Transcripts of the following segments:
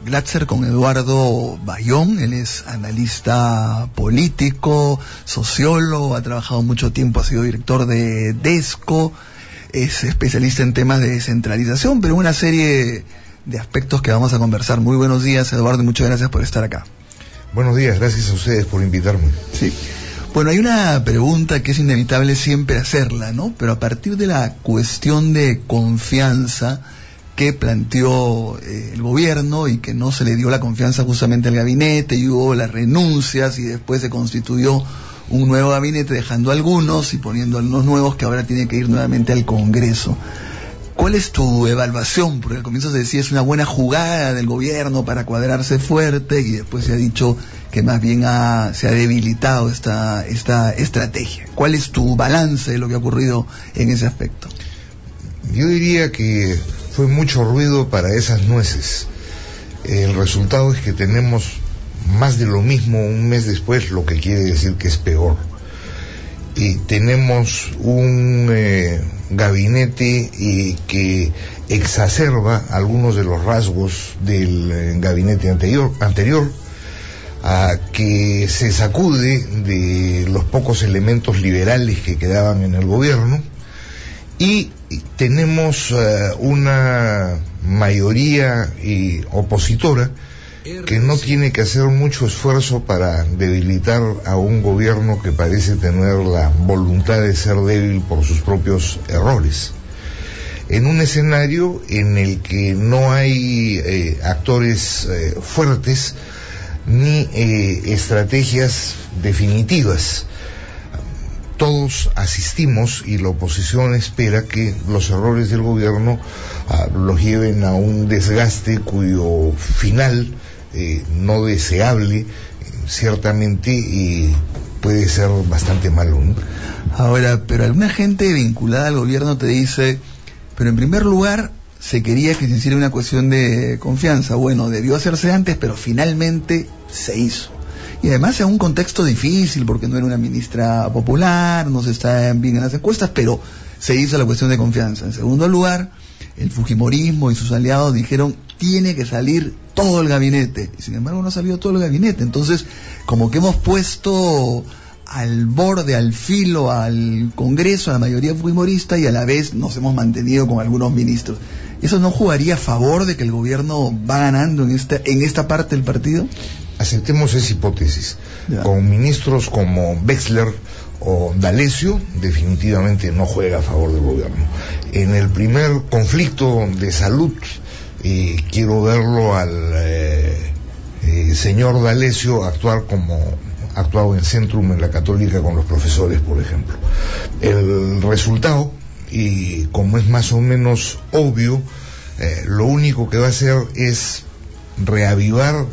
Glatzer con Eduardo Bayón. Él es analista político, sociólogo, ha trabajado mucho tiempo, ha sido director de DESCO, es especialista en temas de descentralización, pero una serie de aspectos que vamos a conversar. Muy buenos días, Eduardo, y muchas gracias por estar acá. Buenos días, gracias a ustedes por invitarme. Sí. Bueno, hay una pregunta que es inevitable siempre hacerla, ¿no? Pero a partir de la cuestión de confianza que planteó el gobierno y que no se le dio la confianza justamente al gabinete, y hubo las renuncias y después se constituyó un nuevo gabinete dejando a algunos y poniendo a algunos nuevos que ahora tienen que ir nuevamente al Congreso. ¿Cuál es tu evaluación? Porque al comienzo se decía es una buena jugada del gobierno para cuadrarse fuerte y después se ha dicho que más bien se ha debilitado esta estrategia. ¿Cuál es tu balance de lo que ha ocurrido en ese aspecto? Yo diría que fue mucho ruido para esas nueces. El resultado es que tenemos más de lo mismo un mes después, lo que quiere decir que es peor. Y tenemos un gabinete que exacerba algunos de los rasgos del gabinete anterior, que se sacude de los pocos elementos liberales que quedaban en el gobierno, y tenemos una mayoría opositora que no tiene que hacer mucho esfuerzo para debilitar a un gobierno que parece tener la voluntad de ser débil por sus propios errores. En un escenario en el que no hay actores fuertes ni estrategias definitivas. Todos asistimos y la oposición espera que los errores del gobierno los lleven a un desgaste cuyo final no deseable ciertamente puede ser bastante malo, ¿no? Ahora, pero alguna gente vinculada al gobierno te dice, pero en primer lugar se quería que se hiciera una cuestión de confianza. Bueno, debió hacerse antes, pero finalmente se hizo. Y además en un contexto difícil, porque no era una ministra popular, no se está bien en las encuestas, pero se hizo la cuestión de confianza. En segundo lugar, el fujimorismo y sus aliados dijeron, tiene que salir todo el gabinete. Y sin embargo no ha salido todo el gabinete. Entonces, como que hemos puesto al borde, al filo, al Congreso, a la mayoría fujimorista, y a la vez nos hemos mantenido con algunos ministros. ¿Eso no jugaría a favor de que el gobierno va ganando en esta parte del partido? Aceptemos esa hipótesis. Ya. Con ministros como Wexler o D'Alessio, definitivamente no juega a favor del gobierno. En el primer conflicto de salud, quiero verlo al señor D'Alessio actuar como actuado en Centrum en la Católica con los profesores, por ejemplo. El resultado, y como es más o menos obvio, lo único que va a hacer es reavivar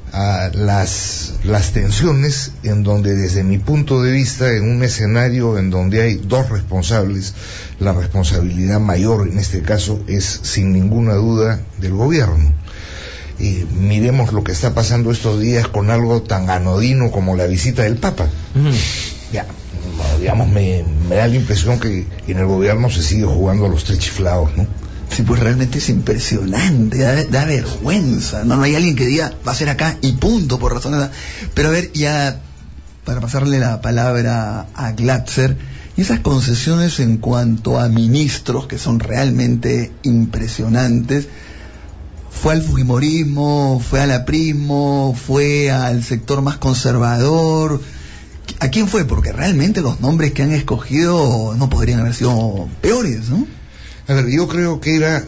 las tensiones, en donde desde mi punto de vista, en un escenario en donde hay dos responsables, la responsabilidad mayor en este caso es sin ninguna duda del gobierno. Y miremos lo que está pasando estos días con algo tan anodino como la visita del Papa. Ya, digamos, me da la impresión que en el gobierno se sigue jugando a los tres chiflados, ¿no? Sí, pues realmente es impresionante, da vergüenza. No hay alguien que diga, va a ser acá y punto, por razones. Pero a ver, ya para pasarle la palabra a Glatzer, y esas concesiones en cuanto a ministros que son realmente impresionantes, ¿fue al fujimorismo, fue al aprismo, fue al sector más conservador? ¿A quién fue? Porque realmente los nombres que han escogido no podrían haber sido peores, ¿no? A ver, yo creo que era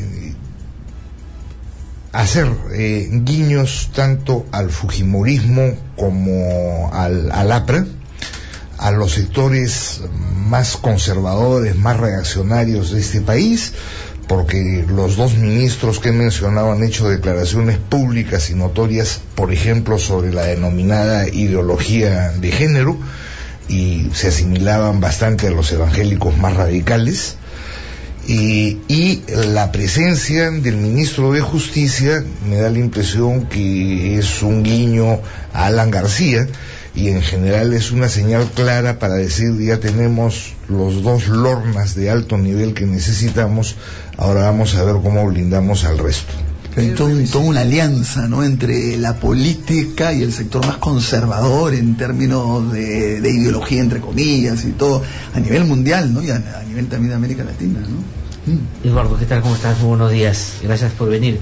hacer guiños tanto al fujimorismo como al APRA, a los sectores más conservadores, más reaccionarios de este país, porque los dos ministros que he mencionado han hecho declaraciones públicas y notorias, por ejemplo, sobre la denominada ideología de género, y se asimilaban bastante a los evangélicos más radicales. Y la presencia del ministro de Justicia me da la impresión que es un guiño a Alan García, y en general es una señal clara para decir, ya tenemos los dos lornas de alto nivel que necesitamos, ahora vamos a ver cómo blindamos al resto. Hay toda una alianza, ¿no?, entre la política y el sector más conservador en términos de ideología, entre comillas, y todo, a nivel mundial, ¿no?, y a nivel también de América Latina, ¿no? Eduardo, ¿qué tal? ¿Cómo estás? Muy buenos días. Gracias por venir.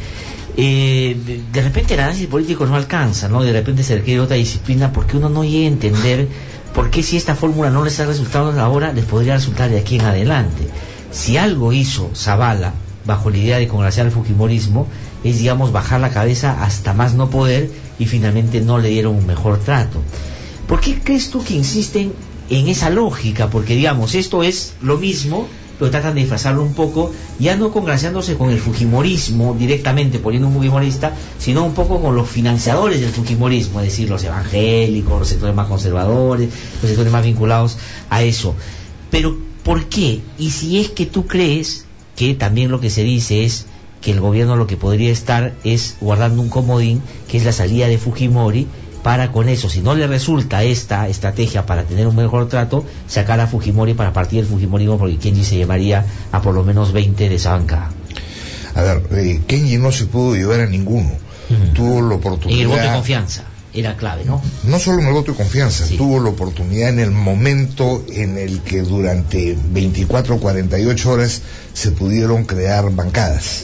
De repente el análisis político no alcanza, ¿no? De repente se requiere otra disciplina porque uno no llega a entender por qué si esta fórmula no les ha resultado ahora, les podría resultar de aquí en adelante. Si algo hizo Zavala bajo la idea de congraciar al fujimorismo es, digamos, bajar la cabeza hasta más no poder, y finalmente no le dieron un mejor trato. ¿Por qué crees tú que insisten en esa lógica? Porque, digamos, esto es lo mismo, pero tratan de disfrazarlo un poco, ya no congraciándose con el fujimorismo directamente, poniendo un fujimorista, sino un poco con los financiadores del fujimorismo, es decir, los evangélicos, los sectores más conservadores, los sectores más vinculados a eso. Pero, ¿por qué? Y si es que tú crees que también lo que se dice es que el gobierno lo que podría estar es guardando un comodín, que es la salida de Fujimori, para con eso, si no le resulta esta estrategia para tener un mejor trato, sacar a Fujimori para partir del fujimorismo, porque Kenji se llevaría a por lo menos 20 de esa bancada. A ver, Kenji no se pudo llevar a ninguno. Tuvo la oportunidad... En el voto de confianza era clave, ¿no? No solo en el voto de confianza, sí. Tuvo la oportunidad en el momento en el que durante 24 o 48 horas se pudieron crear bancadas.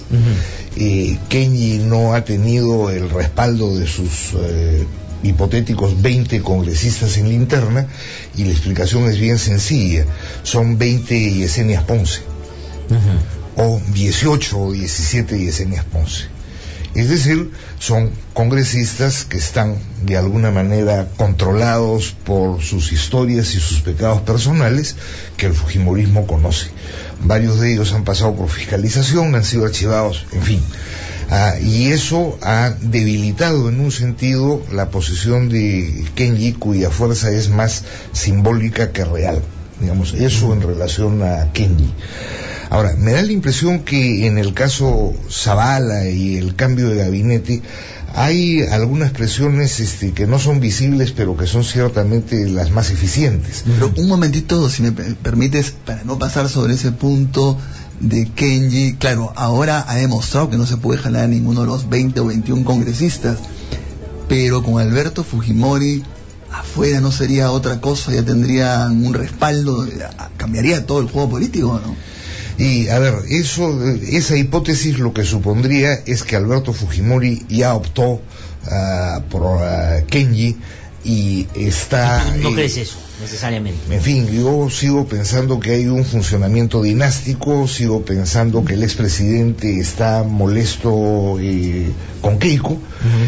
Kenji no ha tenido el respaldo de sus hipotéticos 20 congresistas en la interna, y la explicación es bien sencilla: son 20 Yesenias Ponce, o 18 o 17 Yesenias Ponce. Es decir, son congresistas que están de alguna manera controlados por sus historias y sus pecados personales que el fujimorismo conoce. Varios de ellos han pasado por fiscalización, han sido archivados, en fin. Y eso ha debilitado en un sentido la posición de Kenji, cuya fuerza es más simbólica que real. Digamos, eso en relación a Kenji. Ahora, me da la impresión que en el caso Zavala y el cambio de gabinete hay algunas presiones que no son visibles, pero que son ciertamente las más eficientes. Pero un momentito, si me permites, para no pasar sobre ese punto de Kenji. Claro, ahora ha demostrado que no se puede jalar a ninguno de los 20 o 21 congresistas, pero con Alberto Fujimori afuera no sería otra cosa, ya tendrían un respaldo, cambiaría todo el juego político, ¿no? Y a ver, esa hipótesis lo que supondría es que Alberto Fujimori ya optó por Kenji y está... ¿No crees eso, necesariamente? En fin, yo sigo pensando que hay un funcionamiento dinástico, sigo pensando que el expresidente está molesto con Keiko,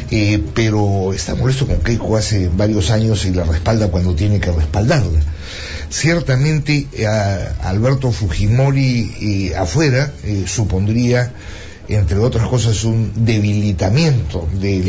pero está molesto con Keiko hace varios años y la respalda cuando tiene que respaldarla. Ciertamente Alberto Fujimori afuera supondría, entre otras cosas, un debilitamiento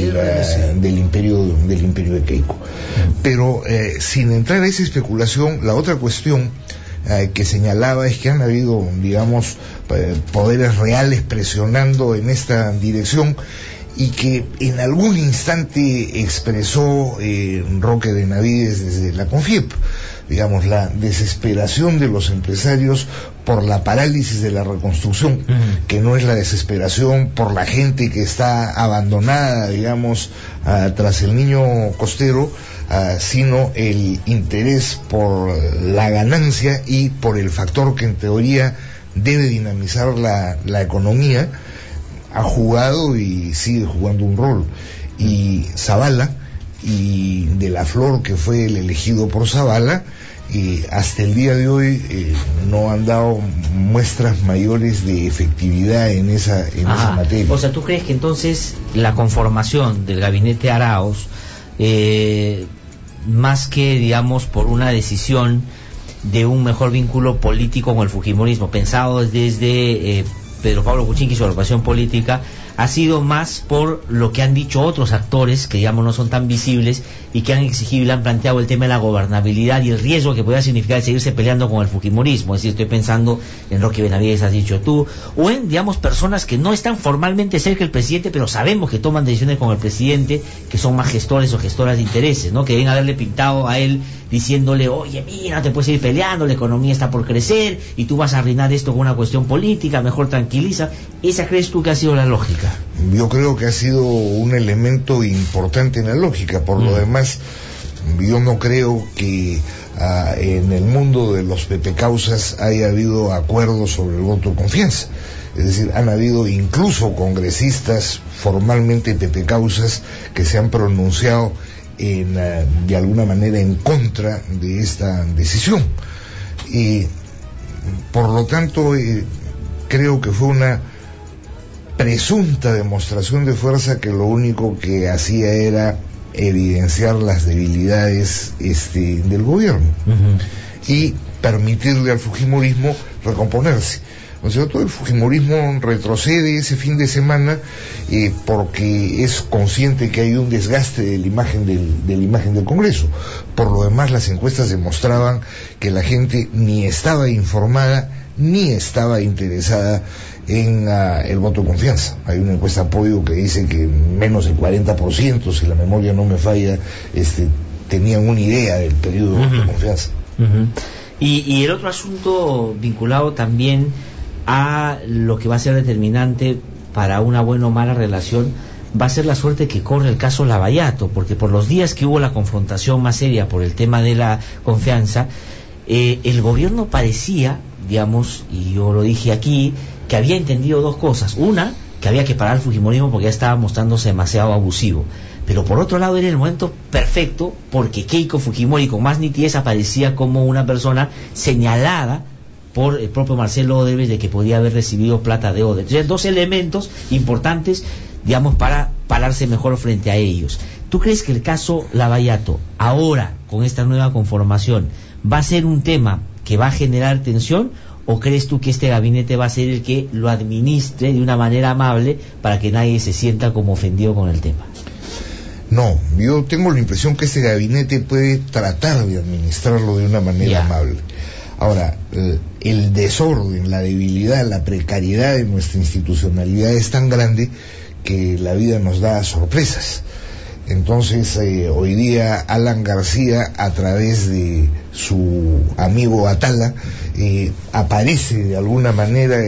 del imperio de Keiko. Pero sin entrar a esa especulación, la otra cuestión que señalaba es que han habido, digamos, poderes reales presionando en esta dirección, y que en algún instante expresó Roque Benavides desde la CONFIEP, digamos, la desesperación de los empresarios por la parálisis de la reconstrucción, que no es la desesperación por la gente que está abandonada, digamos, tras el niño costero, sino el interés por la ganancia y por el factor que en teoría debe dinamizar la economía. Ha jugado y sigue jugando un rol. Y Zavala y De la Flor, que fue el elegido por Zavala, hasta el día de hoy no han dado muestras mayores de efectividad en esa materia. O sea, ¿tú crees que entonces la conformación del gabinete Arauz, más que, digamos, por una decisión de un mejor vínculo político con el fujimorismo, pensado desde Pedro Pablo Kuczynski y su agrupación política, ha sido más por lo que han dicho otros actores que, digamos, no son tan visibles y que han exigido y han planteado el tema de la gobernabilidad y el riesgo que pueda significar seguirse peleando con el fujimorismo? Es decir, estoy pensando en Roque Benavides, has dicho tú, o en, digamos, personas que no están formalmente cerca del presidente, pero sabemos que toman decisiones con el presidente, que son más gestores o gestoras de intereses, ¿no? Que deben haberle pintado a él diciéndole, oye, mira, no te puedes ir peleando, la economía está por crecer y tú vas a arruinar esto con una cuestión política, mejor tranquiliza. ¿Esa crees tú que ha sido la lógica? Yo creo que ha sido un elemento importante en la lógica. Por lo demás, yo no creo que en el mundo de los pepecausas haya habido acuerdos sobre el voto de confianza. Es decir, han habido incluso congresistas formalmente pepecausas que se han pronunciado de alguna manera en contra de esta decisión. Y por lo tanto creo que fue una presunta demostración de fuerza que lo único que hacía era evidenciar las debilidades del gobierno y permitirle al fujimorismo recomponerse. ¿No es cierto? El fujimorismo retrocede ese fin de semana porque es consciente que hay un desgaste de la imagen del Congreso. Por lo demás, las encuestas demostraban que la gente ni estaba informada ni estaba interesada en el voto de confianza. Hay una encuesta de apoyo que dice que menos del 40%, si la memoria no me falla, tenían una idea del periodo de voto de confianza. Y el otro asunto vinculado también a lo que va a ser determinante para una buena o mala relación va a ser la suerte que corre el caso Lavallato, porque por los días que hubo la confrontación más seria por el tema de la confianza, el gobierno parecía, digamos, y yo lo dije aquí, que había entendido dos cosas. Una, que había que parar el fujimorismo porque ya estaba mostrándose demasiado abusivo, pero por otro lado era el momento perfecto porque Keiko Fujimori con más nitidez aparecía como una persona señalada por el propio Marcelo Odebrecht de que podía haber recibido plata de Odebrecht. Entonces, dos elementos importantes, digamos, para pararse mejor frente a ellos. ¿Tú crees que el caso Lavallato, ahora, con esta nueva conformación, va a ser un tema que va a generar tensión, o crees tú que este gabinete va a ser el que lo administre de una manera amable para que nadie se sienta como ofendido con el tema? No, yo tengo la impresión que este gabinete puede tratar de administrarlo de una manera amable. Ahora, el desorden, la debilidad, la precariedad de nuestra institucionalidad es tan grande que la vida nos da sorpresas. Entonces, hoy día Alan García, a través de su amigo Atala, aparece de alguna manera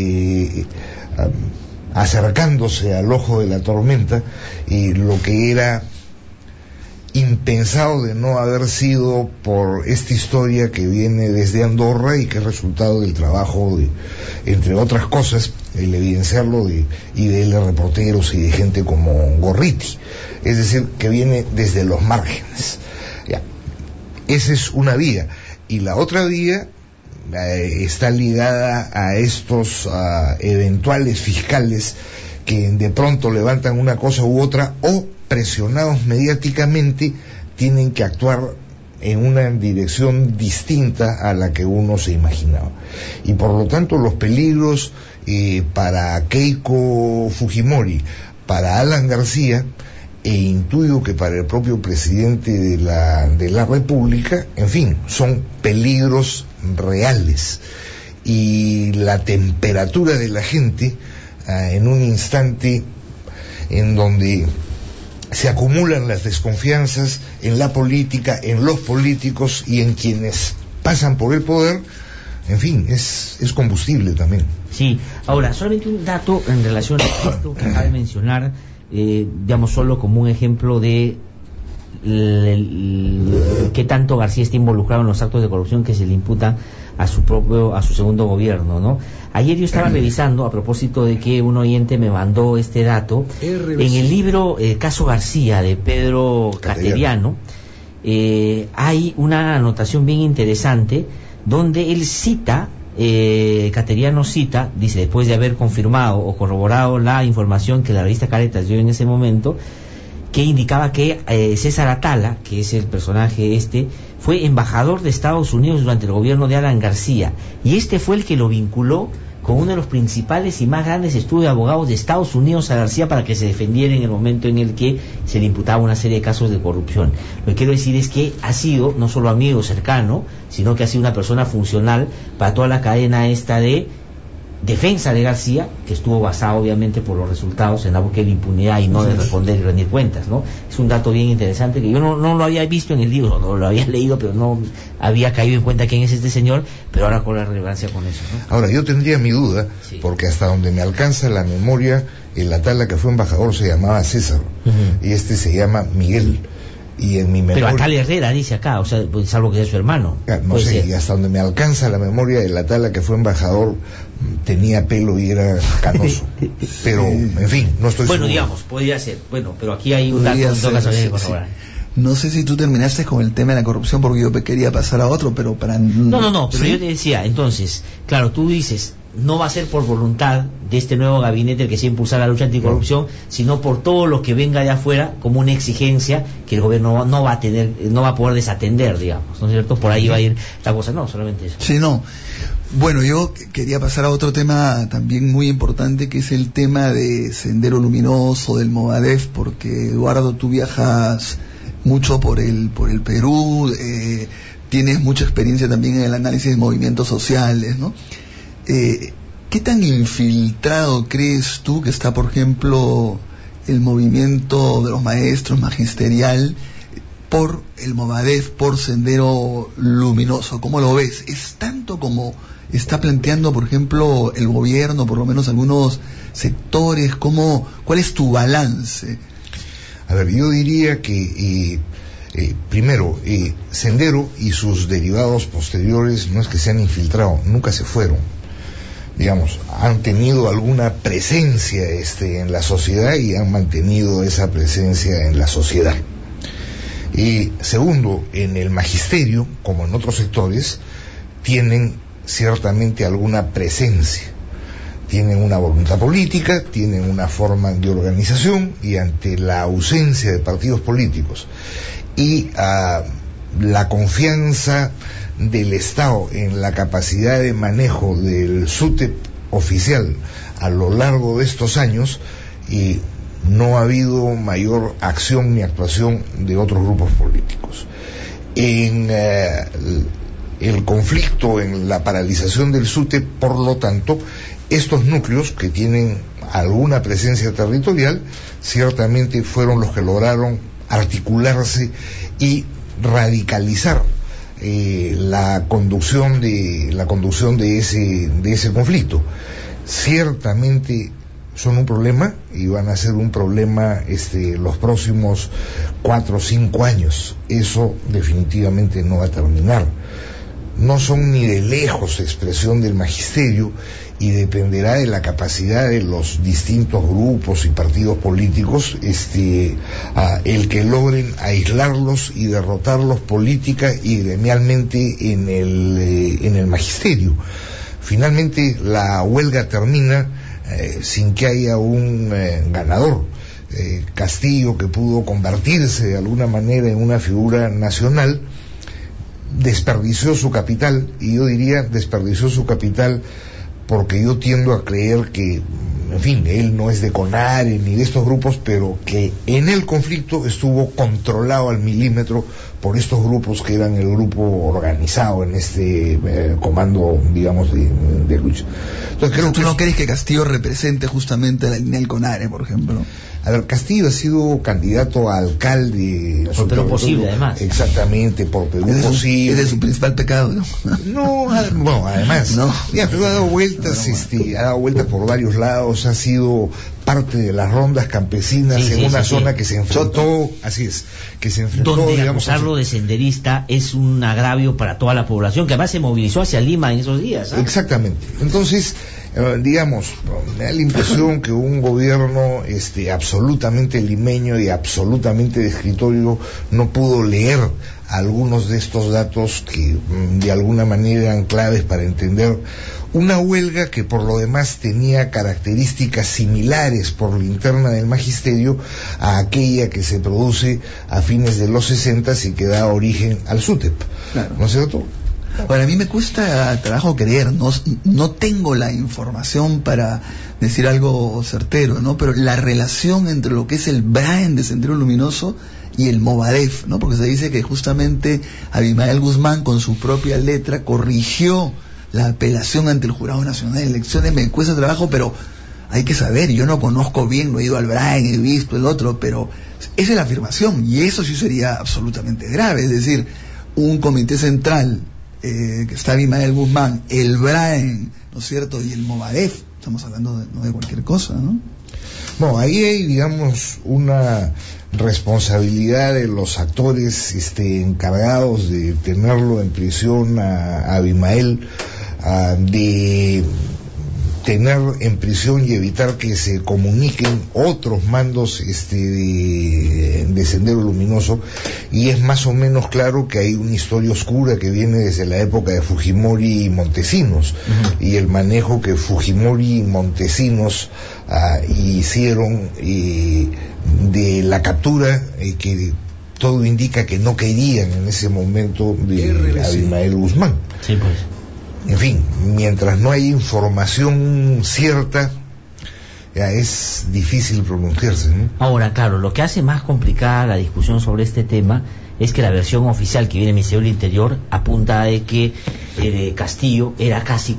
acercándose al ojo de la tormenta, lo que era impensado de no haber sido por esta historia que viene desde Andorra y que es resultado del trabajo de, entre otras cosas, el evidenciarlo de IDL reporteros y de gente como Gorriti, es decir, que viene desde los márgenes. Ya. Esa es una vía, y la otra vía está ligada a estos eventuales fiscales que de pronto levantan una cosa u otra, o presionados mediáticamente tienen que actuar en una dirección distinta a la que uno se imaginaba. Y por lo tanto los peligros para Keiko Fujimori, para Alan García, e intuyo que para el propio presidente de la República, en fin, son peligros reales. Y la temperatura de la gente en un instante en donde se acumulan las desconfianzas en la política, en los políticos y en quienes pasan por el poder, en fin, es combustible también. Sí, ahora, solamente un dato en relación a esto que acaba de mencionar, digamos, solo como un ejemplo de qué tanto García está involucrado en los actos de corrupción que se le imputan a su segundo gobierno, ¿no? Ayer yo estaba revisando, a propósito de que un oyente me mandó este dato, en el libro Caso García de Pedro Cateriano, hay una anotación bien interesante donde él cita, Cateriano cita, dice, después de haber confirmado o corroborado la información que la revista Caretas dio en ese momento, que indicaba que César Atala, que es el personaje fue embajador de Estados Unidos durante el gobierno de Alan García, y fue el que lo vinculó con uno de los principales y más grandes estudios de abogados de Estados Unidos a García para que se defendiera en el momento en el que se le imputaba una serie de casos de corrupción. Lo que quiero decir es que ha sido no solo amigo cercano, sino que ha sido una persona funcional para toda la cadena de defensa de García, que estuvo basado obviamente por los resultados en la búsqueda de impunidad y no de responder y rendir cuentas, ¿no? Es un dato bien interesante que yo no lo había visto en el libro, no lo había leído, pero no había caído en cuenta quién es este señor, pero ahora con la relevancia con eso, ¿no? Ahora, yo tendría mi duda, porque hasta donde me alcanza la memoria, el Atala que fue embajador se llamaba César, y este se llama Miguel. Y en mi memoria... Pero Atala Herrera dice acá, o sea, salvo que sea su hermano. No sé, y hasta donde me alcanza la memoria, el Atala que fue embajador tenía pelo y era canoso. Pero, en fin, no estoy seguro. Bueno, digamos, podría ser. Bueno, pero aquí hay un dato en todo caso que corroborar. No sé si tú terminaste con el tema de la corrupción porque yo quería pasar a otro, pero para... No, pero yo te decía, entonces, claro, tú dices, no va a ser por voluntad de este nuevo gabinete el que se impulsa la lucha anticorrupción, sino por todo lo que venga de afuera como una exigencia que el gobierno no va a poder desatender, digamos, ¿no es cierto? Por ahí va a ir la cosa, no, solamente eso. Sí, no. Bueno, yo quería pasar a otro tema también muy importante, que es el tema de Sendero Luminoso, del Movadef, porque Eduardo, tú viajas mucho por el Perú, tienes mucha experiencia también en el análisis de movimientos sociales, ¿no? ¿Qué tan infiltrado crees tú que está, por ejemplo, el movimiento de los maestros magisterial por el Movadef, por Sendero Luminoso? ¿Cómo lo ves? ¿Es tanto como está planteando, por ejemplo, el gobierno, por lo menos algunos sectores? ¿Cuál es tu balance? A ver, yo diría que primero, Sendero y sus derivados posteriores no es que se han infiltrado, nunca se fueron. Digamos, han tenido alguna presencia en la sociedad y han mantenido esa presencia en la sociedad. Y segundo, en el magisterio, como en otros sectores, tienen ciertamente alguna presencia. Tienen una voluntad política, tienen una forma de organización, y ante la ausencia de partidos políticos y la confianza del Estado en la capacidad de manejo del SUTEP oficial a lo largo de estos años, y no ha habido mayor acción ni actuación de otros grupos políticos. En el conflicto, en la paralización del SUTEP, por lo tanto, estos núcleos que tienen alguna presencia territorial ciertamente fueron los que lograron articularse y radicalizar la conducción de ese conflicto. Ciertamente son un problema y van a ser un problema los próximos 4 o 5 años. Eso definitivamente no va a terminar. No son ni de lejos expresión del magisterio, y dependerá de la capacidad de los distintos grupos y partidos políticos el que logren aislarlos y derrotarlos política y gremialmente en el magisterio. Finalmente la huelga termina sin que haya un ganador. Castillo, que pudo convertirse de alguna manera en una figura nacional, desperdició su capital, y yo diría desperdició su capital porque yo tiendo a creer que, en fin, él no es de CONARE ni de estos grupos, pero que en el conflicto estuvo controlado al milímetro por estos grupos que eran el grupo organizado en este comando, digamos, de lucha. Entonces, ¿Tú no crees que Castillo represente justamente la línea del CONARE, por ejemplo? A ver, Castillo ha sido candidato a alcalde por Perú Posible, además. Exactamente, por Perú Posible. Ese es su principal pecado, ¿no? No, además. No. Ya, pero ha dado vueltas, ha dado vueltas por varios lados, ha sido parte de las rondas campesinas en una zona que se enfrentó, donde acusarlo de senderista es un agravio para toda la población, que además se movilizó hacia Lima en esos días. Exactamente. Entonces, digamos, me da la impresión que un gobierno absolutamente limeño y absolutamente de escritorio no pudo leer algunos de estos datos que de alguna manera eran claves para entender una huelga que por lo demás tenía características similares por la interna del magisterio a aquella que se produce a fines de los 60 y que da origen al SUTEP. Claro. ¿No es cierto? Ahora, a mí me cuesta trabajo creer, no tengo la información para decir algo certero, ¿no? Pero la relación entre lo que es el Brain de Sendero Luminoso y el Movadef, ¿no? Porque se dice que justamente Abimael Guzmán, con su propia letra, corrigió la apelación ante el Jurado Nacional de Elecciones me cuesta trabajo, pero hay que saber, yo no conozco bien, no he ido al Brain, he visto el otro, pero esa es la afirmación, y eso sí sería absolutamente grave. Es decir, un comité central, que está Abimael Guzmán, el Brain, ¿no es cierto?, y el Movadef, estamos hablando no de cualquier cosa, ¿no? No, ahí hay, digamos, una responsabilidad de los actores encargados de tenerlo en prisión a Abimael, de tener en prisión y evitar que se comuniquen otros mandos de Sendero Luminoso, y es más o menos claro que hay una historia oscura que viene desde la época de Fujimori y Montesinos, y el manejo que Fujimori y Montesinos hicieron de la captura, que todo indica que no querían en ese momento de Abimael Guzmán. Sí, pues. En fin, mientras no hay información cierta, ya es difícil pronunciarse, ¿no? Ahora, claro, lo que hace más complicada la discusión sobre este tema es que la versión oficial que viene del Ministerio del Interior apunta a que Castillo era casi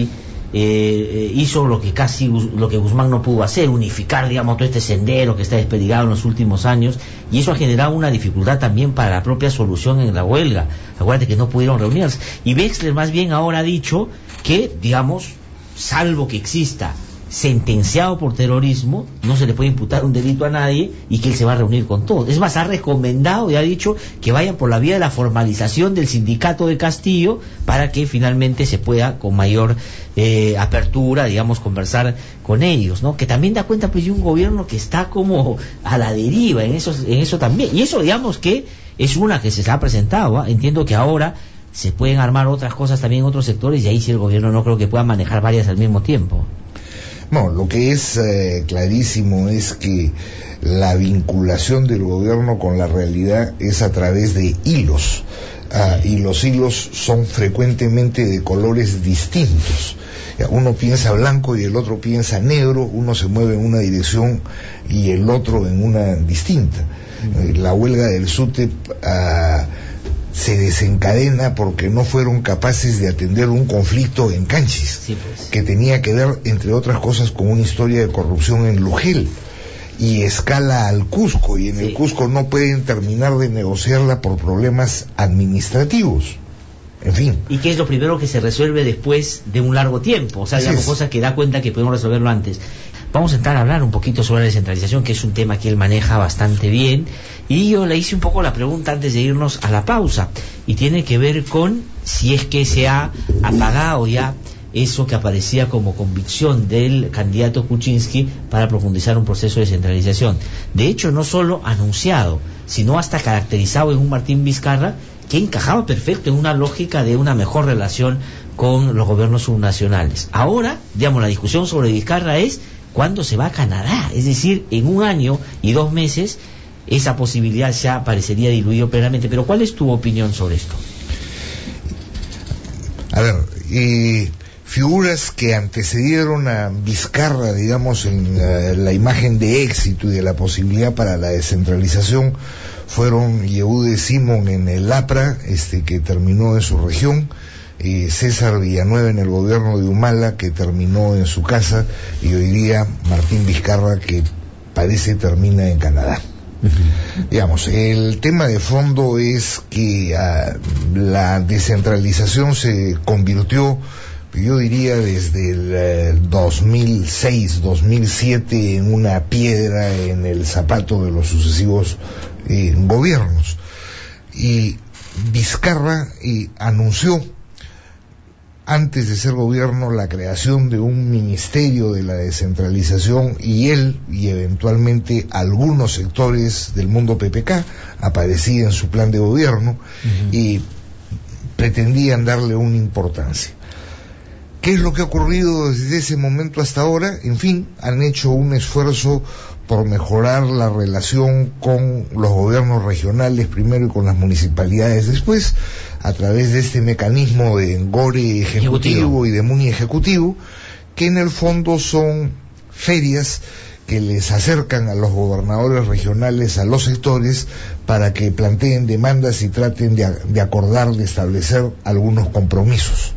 hizo lo que Guzmán no pudo hacer, unificar, digamos, todo este sendero que está desperdigado en los últimos años, y eso ha generado una dificultad también para la propia solución en la huelga. Acuérdate que no pudieron reunirse, y Wexler más bien ahora ha dicho que, digamos, salvo que exista sentenciado por terrorismo, no se le puede imputar un delito a nadie, y que él se va a reunir con todos. Es más, ha recomendado y ha dicho que vayan por la vía de la formalización del sindicato de Castillo para que finalmente se pueda con mayor apertura, digamos, conversar con ellos, ¿no? Que también da cuenta, pues, de un gobierno que está como a la deriva en eso también, y eso, digamos, que es una que se ha presentado, ¿eh? Entiendo que ahora se pueden armar otras cosas también en otros sectores, y ahí sí el gobierno no creo que pueda manejar varias al mismo tiempo. No, lo que es clarísimo es que la vinculación del gobierno con la realidad es a través de hilos, y los hilos son frecuentemente de colores distintos. Uno piensa blanco y el otro piensa negro, uno se mueve en una dirección y el otro en una distinta. La huelga del SUTEP se desencadena porque no fueron capaces de atender un conflicto en Canchis, sí, pues, que tenía que ver, entre otras cosas, con una historia de corrupción en Lugel, y escala al Cusco, y en el Cusco no pueden terminar de negociarla por problemas administrativos. En fin. Y que es lo primero que se resuelve después de un largo tiempo, o sea, digamos, cosas que da cuenta que podemos resolverlo antes. Vamos a entrar a hablar un poquito sobre la descentralización, que es un tema que él maneja bastante bien, y yo le hice un poco la pregunta antes de irnos a la pausa, y tiene que ver con si es que se ha apagado ya eso que aparecía como convicción del candidato Kuczynski para profundizar un proceso de descentralización. De hecho, no solo anunciado, sino hasta caracterizado en un Martín Vizcarra que encajaba perfecto en una lógica de una mejor relación con los gobiernos subnacionales. Ahora, digamos, la discusión sobre Vizcarra es cuándo se va a Canadá, es decir, en 1 año y 2 meses esa posibilidad ya parecería diluido plenamente. Pero ¿cuál es tu opinión sobre esto? A ver, figuras que antecedieron a Vizcarra, digamos, en la imagen de éxito y de la posibilidad para la descentralización fueron Yehude Simón en el APRA, que terminó en su región, César Villanueva en el gobierno de Humala, que terminó en su casa, y hoy día Martín Vizcarra, que parece termina en Canadá. Digamos, el tema de fondo es que la descentralización se convirtió, yo diría, desde el 2006, 2007 en una piedra en el zapato de los sucesivos gobiernos. Y Vizcarra anunció, antes de ser gobierno, la creación de un ministerio de la descentralización, y él y eventualmente algunos sectores del mundo PPK aparecían en su plan de gobierno y pretendían darle una importancia. ¿Qué es lo que ha ocurrido desde ese momento hasta ahora? En fin, han hecho un esfuerzo por mejorar la relación con los gobiernos regionales primero y con las municipalidades después, a través de este mecanismo de Engore ejecutivo y de Muni ejecutivo, que en el fondo son ferias que les acercan a los gobernadores regionales, a los sectores, para que planteen demandas y traten de acordar, de establecer algunos compromisos.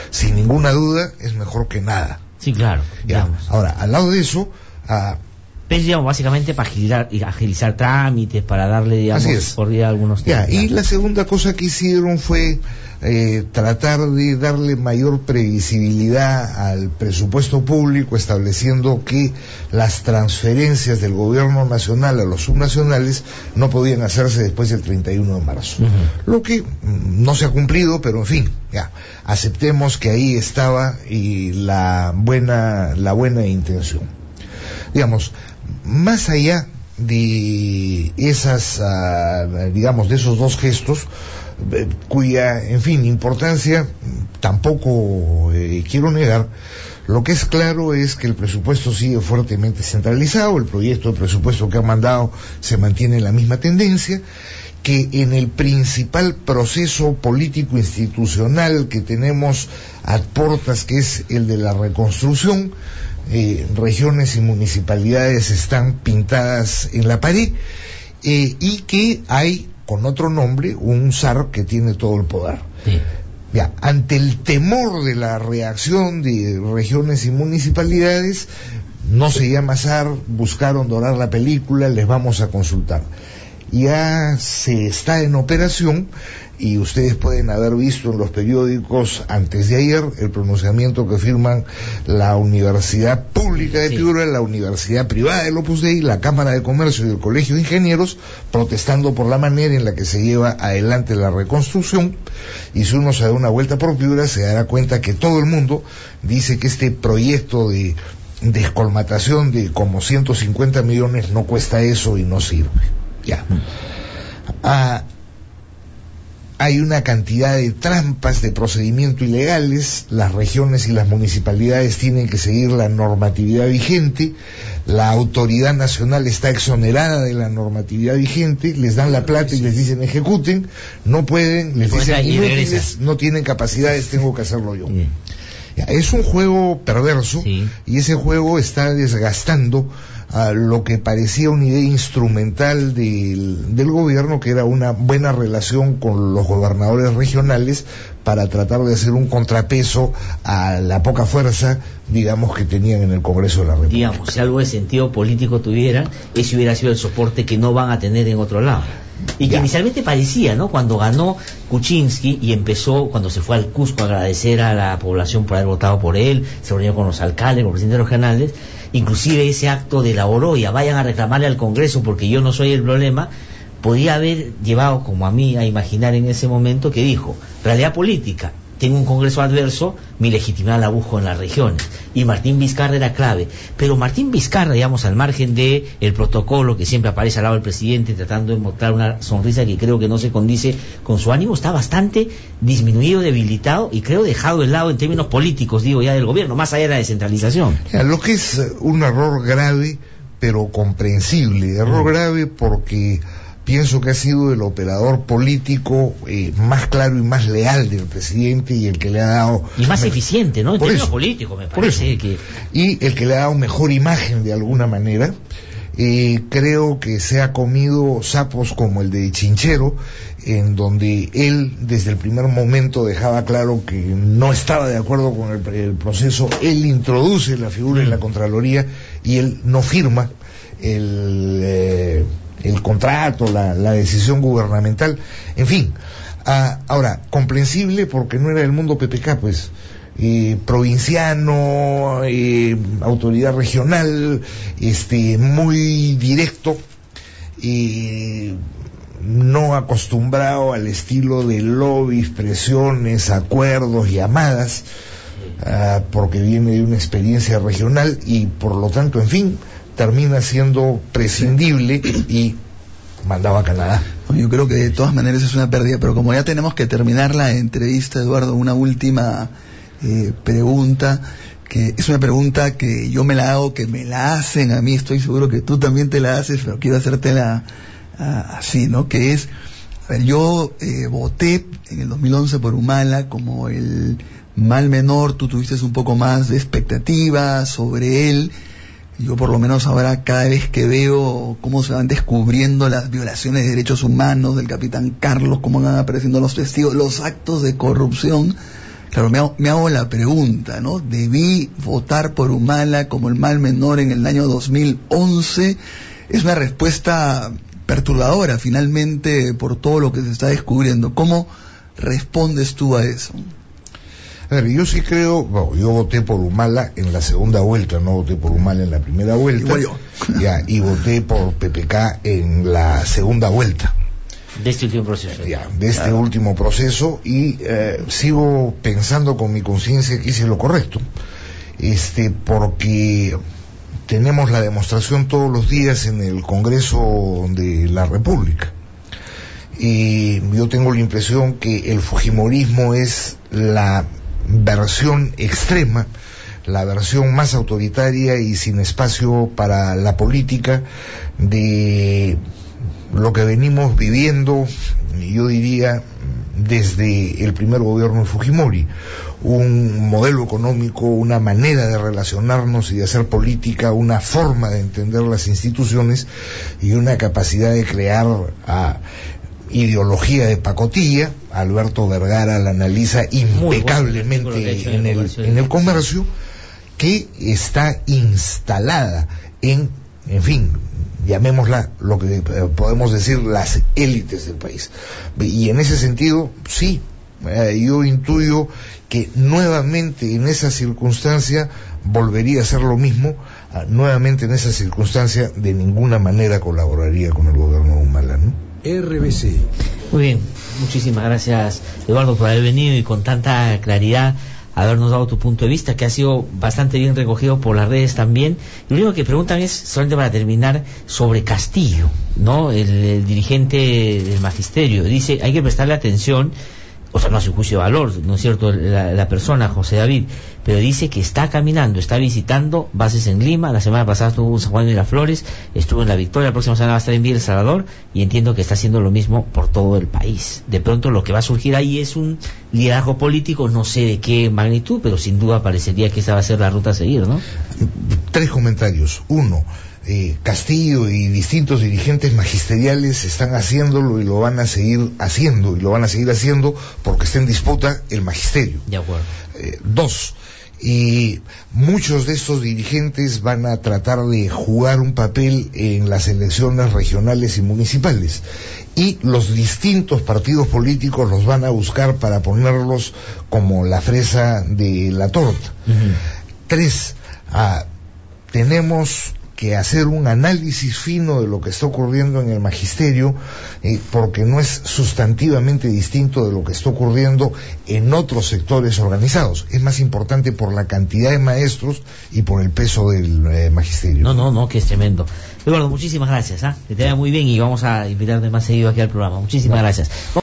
sin ninguna duda es mejor que nada. Sí, claro. Ya. Ahora, al lado de eso, pero digamos, básicamente para agilizar trámites, para darle, digamos, por día algunos temas. Y la segunda cosa que hicieron fue tratar de darle mayor previsibilidad al presupuesto público, estableciendo que las transferencias del gobierno nacional a los subnacionales no podían hacerse después del 31 de marzo. Lo que no se ha cumplido, pero en fin, ya, aceptemos que ahí estaba y la buena intención. Digamos, más allá de esas, digamos, de esos dos gestos, cuya, en fin, importancia tampoco quiero negar, lo que es claro es que el presupuesto sigue fuertemente centralizado, el proyecto de presupuesto que han mandado se mantiene en la misma tendencia, que en el principal proceso político institucional que tenemos a portas, que es el de la reconstrucción, regiones y municipalidades están pintadas en la pared, y que hay, con otro nombre, un zar que tiene todo el poder. Sí. Ya, ante el temor de la reacción de regiones y municipalidades, no se llama zar, buscaron dorar la película, les vamos a consultar. Ya se está en operación, y ustedes pueden haber visto en los periódicos antes de ayer el pronunciamiento que firman la Universidad Pública de Piura, la Universidad Privada del Opus Dei, la Cámara de Comercio y el Colegio de Ingenieros, protestando por la manera en la que se lleva adelante la reconstrucción. Y si uno se da una vuelta por Piura, se dará cuenta que todo el mundo dice que este proyecto de descolmatación de como 150 millones no cuesta eso y no sirve. Ya. Hay una cantidad de trampas, de procedimiento ilegales, las regiones y las municipalidades tienen que seguir la normatividad vigente, la autoridad nacional está exonerada de la normatividad vigente, les dan la plata y les dicen ejecuten, no pueden, les dicen inútiles, no tienen capacidades, tengo que hacerlo yo. Ya, es un juego perverso, y ese juego está desgastando a lo que parecía una idea instrumental del gobierno, que era una buena relación con los gobernadores regionales para tratar de hacer un contrapeso a la poca fuerza, digamos, que tenían en el Congreso de la República. Digamos, si algo de sentido político tuvieran, ese hubiera sido el soporte que no van a tener en otro lado. Y que inicialmente parecía, ¿no? Cuando ganó Kuczynski y empezó, cuando se fue al Cusco a agradecer a la población por haber votado por él, se reunió con los alcaldes, con los presidentes regionales, inclusive ese acto de la Oroya, vayan a reclamarle al Congreso porque yo no soy el problema, podía haber llevado, como a mí, a imaginar en ese momento, que dijo, realidad política, tengo un Congreso adverso, mi legitimidad la busco en las regiones. Y Martín Vizcarra era clave. Pero Martín Vizcarra, digamos, al margen de el protocolo que siempre aparece al lado del presidente tratando de mostrar una sonrisa que creo que no se condice con su ánimo, está bastante disminuido, debilitado y creo dejado de lado en términos políticos, digo ya, del gobierno, más allá de la descentralización. Lo que es un error grave, pero comprensible. Error grave porque pienso que ha sido el operador político más claro y más leal del presidente, y el que le ha dado... Y más eficiente, ¿no? En términos políticos, me parece. Y el que le ha dado mejor imagen de alguna manera. Creo que se ha comido sapos como el de Chinchero, en donde él desde el primer momento dejaba claro que no estaba de acuerdo con el proceso. Él introduce la figura en la Contraloría y él no firma el contrato, la decisión gubernamental, en fin. Ahora, comprensible porque no era del mundo PPK, pues, provinciano, autoridad regional, muy directo, no acostumbrado al estilo de lobbies, presiones, acuerdos, llamadas, porque viene de una experiencia regional y por lo tanto, en fin, termina siendo prescindible y mandado a Canadá. Yo creo que de todas maneras es una pérdida, pero como ya tenemos que terminar la entrevista, Eduardo, una última pregunta, que es una pregunta que yo me la hago, que me la hacen a mí, estoy seguro que tú también te la haces, pero quiero hacértela así, ¿no? Que es, a ver, yo voté en el 2011 por Humala como el mal menor, tú tuviste un poco más de expectativa sobre él. Yo por lo menos ahora cada vez que veo cómo se van descubriendo las violaciones de derechos humanos del capitán Carlos, cómo van apareciendo los testigos, los actos de corrupción, Claro, me hago la pregunta, ¿no? ¿Debí votar por Humala como el mal menor en el año 2011? Es una respuesta perturbadora, finalmente, por todo lo que se está descubriendo. ¿Cómo respondes tú a eso? A ver, yo sí creo, bueno, yo voté por Humala en la segunda vuelta, no voté por Humala en la primera vuelta. Igual yo. Ya, y voté por PPK en la segunda vuelta. De este último proceso. Ya, de este último proceso, y sigo pensando con mi conciencia que hice lo correcto, porque tenemos la demostración todos los días en el Congreso de la República. Y yo tengo la impresión que el fujimorismo es la versión extrema, la versión más autoritaria y sin espacio para la política de lo que venimos viviendo, yo diría, desde el primer gobierno de Fujimori. Un modelo económico, una manera de relacionarnos y de hacer política, una forma de entender las instituciones y una capacidad de crear ideología de pacotilla. Alberto Vergara la analiza impecablemente en el comercio, que está instalada en fin, llamémosla lo que podemos decir las élites del país. Y en ese sentido, sí, yo intuyo que nuevamente en esa circunstancia volvería a ser lo mismo. Nuevamente en esa circunstancia de ninguna manera colaboraría con el gobierno de Humala, ¿no? RBC. Muy bien, muchísimas gracias, Eduardo, por haber venido y con tanta claridad habernos dado tu punto de vista, que ha sido bastante bien recogido por las redes también. Y lo único que preguntan es, solamente para terminar, sobre Castillo, ¿no? El dirigente del magisterio. Dice, hay que prestarle atención, o sea, no a su juicio de valor, ¿no es cierto?, la persona, José David, pero dice que está caminando, está visitando bases en Lima. La semana pasada estuvo en San Juan de Miraflores, estuvo en La Victoria, la próxima semana va a estar en Villa El Salvador, y entiendo que está haciendo lo mismo por todo el país. De pronto lo que va a surgir ahí es un liderazgo político, no sé de qué magnitud, pero sin duda parecería que esa va a ser la ruta a seguir, ¿no? 3 comentarios. Uno, Castillo y distintos dirigentes magisteriales están haciéndolo y lo van a seguir haciendo, porque está en disputa el magisterio. De acuerdo. 2, y muchos de estos dirigentes van a tratar de jugar un papel en las elecciones regionales y municipales, y los distintos partidos políticos los van a buscar para ponerlos como la fresa de la torta. 3, tenemos que hacer un análisis fino de lo que está ocurriendo en el magisterio, porque no es sustantivamente distinto de lo que está ocurriendo en otros sectores organizados. Es más importante por la cantidad de maestros y por el peso del magisterio. No, que es tremendo. Eduardo, muchísimas gracias, que te vaya muy bien, y vamos a invitarte más seguido aquí al programa. Muchísimas gracias.